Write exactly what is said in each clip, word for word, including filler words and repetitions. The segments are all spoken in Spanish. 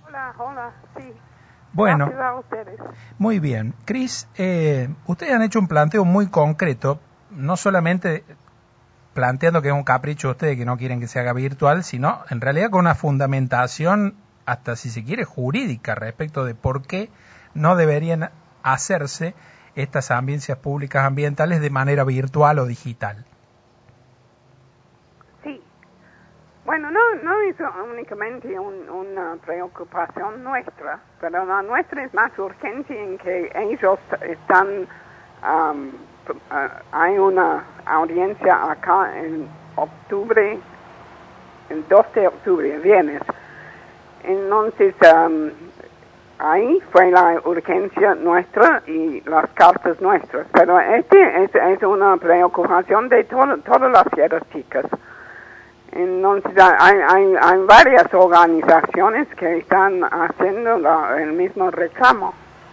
Hola, hola, sí. Bueno, Gracias a ustedes. Muy bien. Cris, eh, ustedes han hecho un planteo muy concreto, no solamente planteando que es un capricho de ustedes que no quieren que se haga virtual, sino en realidad con una fundamentación, hasta si se quiere, jurídica respecto de por qué no deberían hacerse estas audiencias públicas ambientales de manera virtual o digital. Sí. Bueno, no, no es únicamente un, una preocupación nuestra, pero la nuestra es más urgente en que ellos están, um, uh, hay una audiencia acá en octubre, el dos de octubre, viernes. Entonces, um, ahí fue la urgencia nuestra y las cartas nuestras, pero este es, es una preocupación de todo, todas las sierras chicas. Entonces hay, hay, hay varias organizaciones que están haciendo la, el mismo reclamo.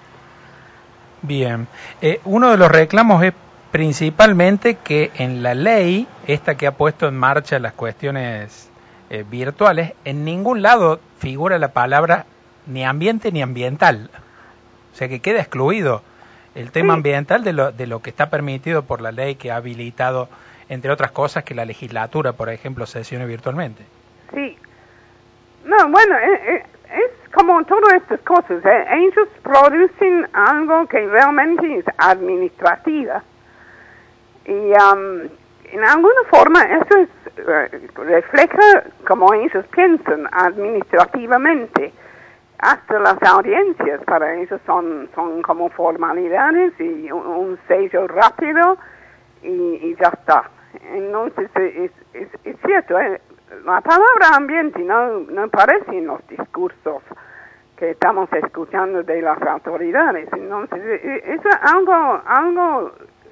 Bien, eh, uno de los reclamos es principalmente que en la ley, esta que ha puesto en marcha las cuestiones eh, virtuales, en ningún lado figura la palabra ni ambiente ni ambiental. O sea que queda excluido el tema Sí. ambiental de lo, de lo que está permitido por la ley que ha habilitado, entre otras cosas, que la legislatura, por ejemplo, sesione virtualmente. Sí. No, bueno, es, es como todas estas cosas. ¿eh? Ellos producen algo que realmente es administrativa. Y um, en alguna forma eso es, uh, refleja como ellos piensan administrativamente. Hasta las audiencias para ellos son, son como formalidades y un, un sello rápido y, y ya está. Entonces es, es, es cierto, ¿eh? La palabra ambiente no, no aparece en los discursos que estamos escuchando de las autoridades. Entonces es algo, algo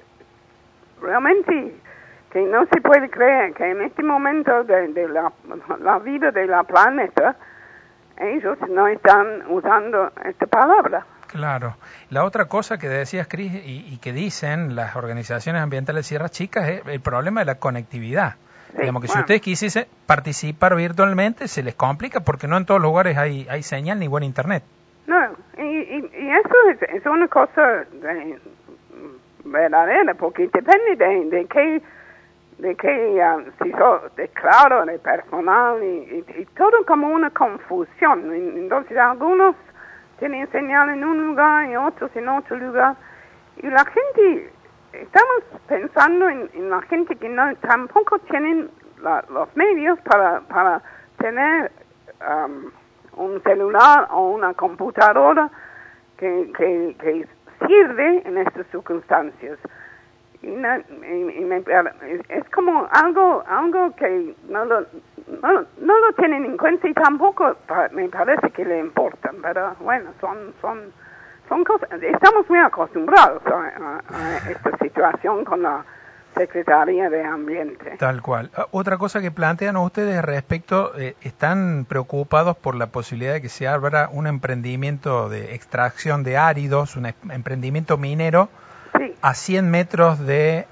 realmente que no se puede creer que en este momento de, de la, la vida de la planeta ellos no están usando esta palabra. Claro. La otra cosa que decías, Cris, y, y que dicen las organizaciones ambientales de Sierras Chicas es el problema de la conectividad. Sí, Digamos que bueno. si ustedes quisiesen participar virtualmente, se les complica porque no en todos los lugares hay, hay señal ni buen internet. No, y, y, y eso es, es una cosa de, verdadera, porque depende de, de qué, de qué, um, si so, de claro, de personal, y, y, y todo como una confusión. Entonces algunos tienen señal en un lugar y otros en otro lugar. Y la gente, estamos pensando en, en la gente que no tampoco tienen la, los medios para, para tener um, un celular o una computadora que, que, que sirve en estas circunstancias. Y, no, y, y me, es como algo algo que no lo, no, no lo tienen en cuenta y tampoco me parece que le importan, pero bueno, son son son cosas, estamos muy acostumbrados a, a, a esta situación con la Secretaría de Ambiente. Tal cual. Otra cosa que plantean ustedes respecto, eh, están preocupados por la posibilidad de que se abra un emprendimiento de extracción de áridos, un emprendimiento minero, sí. a cien metros del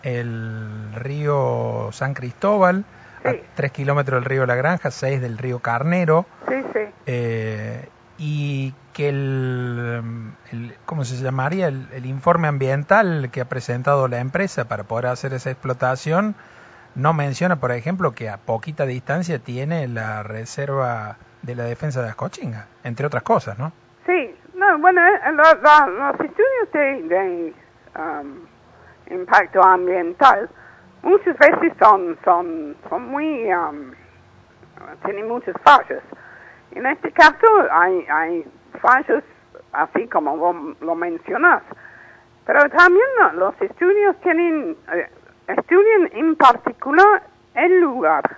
río San Cristóbal, sí. a tres kilómetros del río La Granja, seis del río Carnero, sí, sí. Eh, y que el, el ¿cómo se llamaría? El, el informe ambiental que ha presentado la empresa para poder hacer esa explotación no menciona, por ejemplo, que a poquita distancia tiene la reserva de la defensa de las Cochingas, entre otras cosas, ¿no? Sí, no, bueno, lo, lo, los estudios de, de um, impacto ambiental muchas veces son, son, son muy, um, tienen muchas fallas. En este caso hay, hay fallos así como lo, lo mencionas, pero también los estudios tienen, eh, estudian en particular el lugar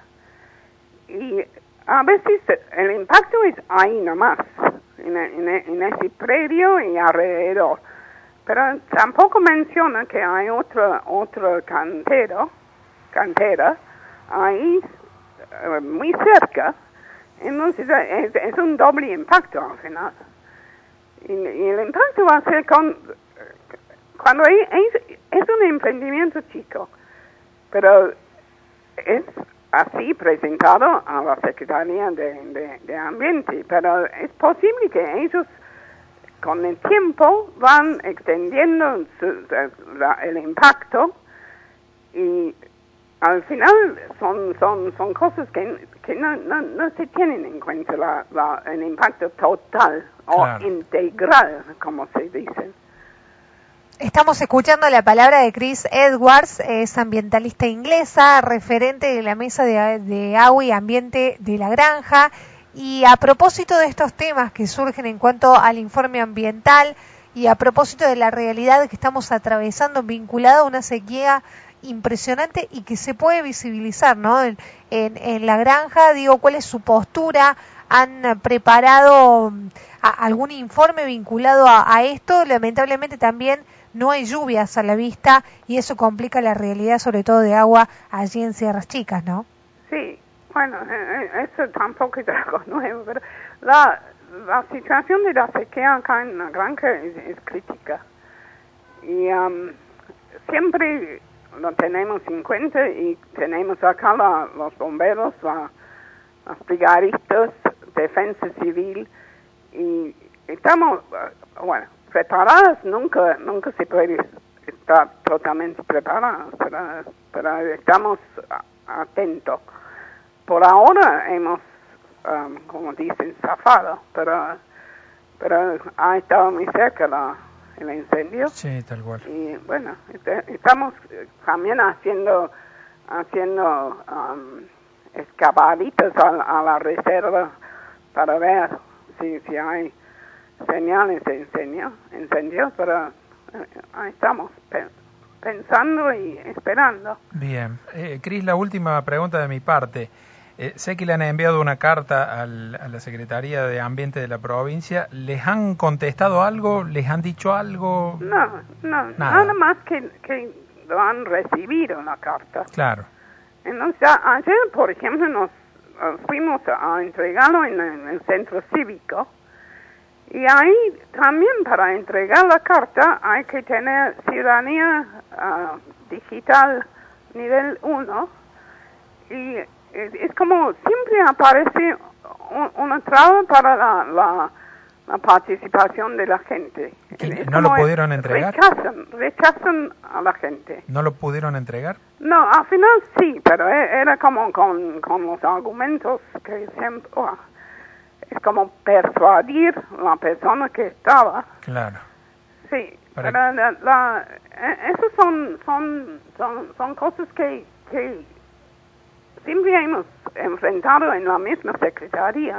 y a veces el impacto es ahí nomás, en, en, en ese predio y alrededor, pero tampoco menciona que hay otra otra cantera, cantera ahí uh, muy cerca. Entonces es, es un doble impacto al final. Y, y el impacto va a ser con, cuando hay, es, es un emprendimiento chico, pero es así presentado a la Secretaría de, de, de Ambiente, pero es posible que ellos con el tiempo van extendiendo su, la, el impacto y al final son son son cosas que, que no, no, no se tienen en cuenta la, la, el impacto total claro. o integral, como se dice. Estamos escuchando la palabra de Chris Edwards, es ambientalista inglesa, referente de la Mesa de, de Agua y Ambiente de la Granja. Y a propósito de estos temas que surgen en cuanto al informe ambiental y a propósito de la realidad que estamos atravesando vinculada a una sequía impresionante y que se puede visibilizar, ¿no? En, en, en la granja, digo, ¿cuál es su postura? ¿Han preparado a, algún informe vinculado a, a esto? Lamentablemente también no hay lluvias a la vista y eso complica la realidad, sobre todo de agua allí en Sierras Chicas, ¿no? Sí, bueno, eso tampoco es algo nuevo, pero la, la situación de la sequía acá en la granja es, es crítica. Y um, siempre lo tenemos en cuenta y tenemos acá la, los bomberos, la, los brigadistas, defensa civil y estamos, bueno, preparadas, nunca nunca se puede estar totalmente preparadas, pero, pero estamos atentos. Por ahora hemos, um, como dicen, zafado, pero, pero ha estado muy cerca la, el incendio. Sí, tal cual. Y bueno, est- estamos también haciendo, haciendo um, excavaditas a, a la reserva para ver si, si hay señales de incendio, incendio pero eh, ahí estamos pe- pensando y esperando. Bien. Eh, Cris, la última pregunta de mi parte. Eh, sé que le han enviado una carta al, a la Secretaría de Ambiente de la provincia. ¿Les han contestado algo? ¿Les han dicho algo? No, no, nada, nada más que, que lo han recibido la carta. Claro. Entonces, a- ayer, por ejemplo, nos uh, fuimos a, a entregarlo en, en el centro cívico. Y ahí también para entregar la carta hay que tener ciudadanía uh, digital nivel uno y es, es como siempre aparece un, una traba para la, la, la participación de la gente. ¿Y no lo pudieron entregar? Rechazan, rechazan a la gente. ¿No lo pudieron entregar? No, al final sí, pero e- era como con, con los argumentos que siempre... Oh, es como persuadir a la persona que estaba. Claro. Sí, Para... pero la, la, esos son, son, son, son cosas que, que siempre hemos enfrentado en la misma secretaría,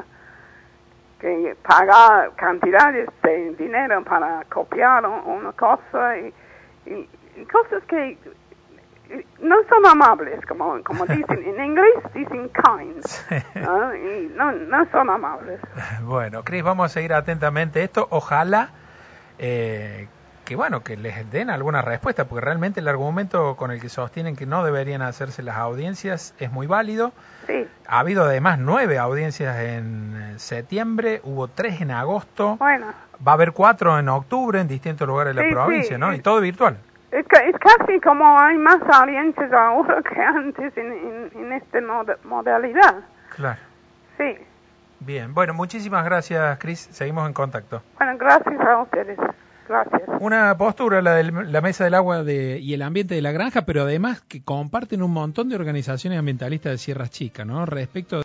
que pagar cantidades de dinero para copiar una cosa y, y, y cosas que no son amables, como como dicen en inglés, dicen kind, Sí. ¿no? Y no, no son amables. Bueno, Cris, vamos a seguir atentamente esto. Ojalá eh, que bueno que les den alguna respuesta, porque realmente el argumento con el que sostienen que no deberían hacerse las audiencias es muy válido. Sí. Ha habido además nueve audiencias en septiembre, hubo tres en agosto, Bueno, va a haber cuatro en octubre en distintos lugares de la Sí, provincia, sí. ¿no? Y todo virtual. es, ca- es casi como hay más audiencias ahora que antes en, en, en esta mod- modalidad. Claro. Sí. Bien, bueno, muchísimas gracias, Cris. Seguimos en contacto. Bueno, gracias a ustedes. Gracias. Una postura, la de la Mesa del Agua de, y el Ambiente de la Granja, pero además que comparten un montón de organizaciones ambientalistas de Sierras Chicas, ¿no? Respecto